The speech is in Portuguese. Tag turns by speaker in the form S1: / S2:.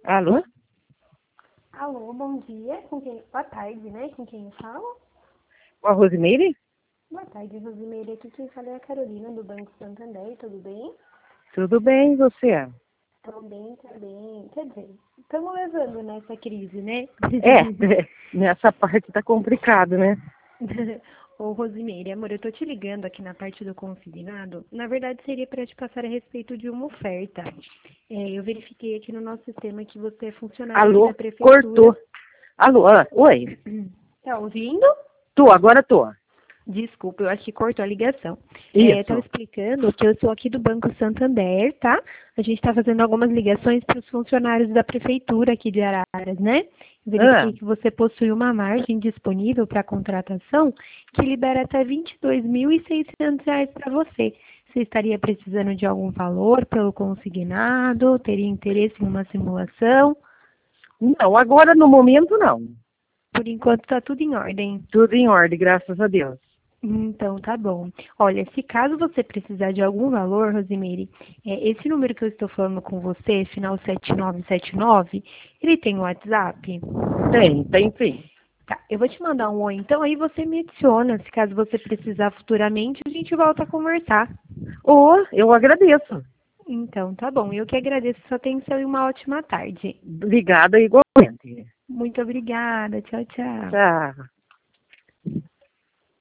S1: Alô?
S2: Alô, bom dia. Boa tarde, né? Com quem eu falo?
S1: Com a Rosimeire?
S2: Boa tarde, Rosimeire. Aqui quem fala é a Carolina, do Banco Santander. Tudo bem?
S1: Tudo bem, e você?
S2: Tô bem, tá bem. Quer dizer, estamos levando nessa crise, né?
S1: Nessa parte tá complicado, né?
S2: Ô, Rosimeire, amor, eu tô te ligando aqui na parte do consignado. Na verdade, seria para te passar a respeito de uma oferta. Eu verifiquei aqui no nosso sistema que você é funcionário aqui da
S1: Alô?
S2: prefeitura.
S1: Cortou. Alô? Oi?
S2: Tá ouvindo?
S1: Agora tô.
S2: Desculpa, eu acho que cortou a ligação. Estava
S1: Isso.
S2: explicando que eu sou aqui do Banco Santander, tá? A gente está fazendo algumas ligações para os funcionários da prefeitura aqui de Araras, né?
S1: Ah,
S2: Verifiquei que você possui uma margem disponível para contratação que libera até R$ 22.600 para você. Você estaria precisando de algum valor pelo consignado? Teria interesse em uma simulação?
S1: não, agora no momento não.
S2: Por enquanto está tudo em ordem.
S1: Tudo em ordem, graças a Deus.
S2: Então, tá bom. Olha, se caso você precisar de algum valor, Rosimeire, esse número que eu estou falando com você, final 7979, ele tem o WhatsApp?
S1: Tem sim.
S2: Tá, eu vou te mandar um oi, então aí você me adiciona. Se caso você precisar futuramente, a gente volta a conversar.
S1: Eu agradeço.
S2: Então, tá bom. Eu que agradeço a sua atenção e uma ótima tarde.
S1: Obrigada igualmente.
S2: Muito obrigada. Tchau, tchau.
S1: Tchau.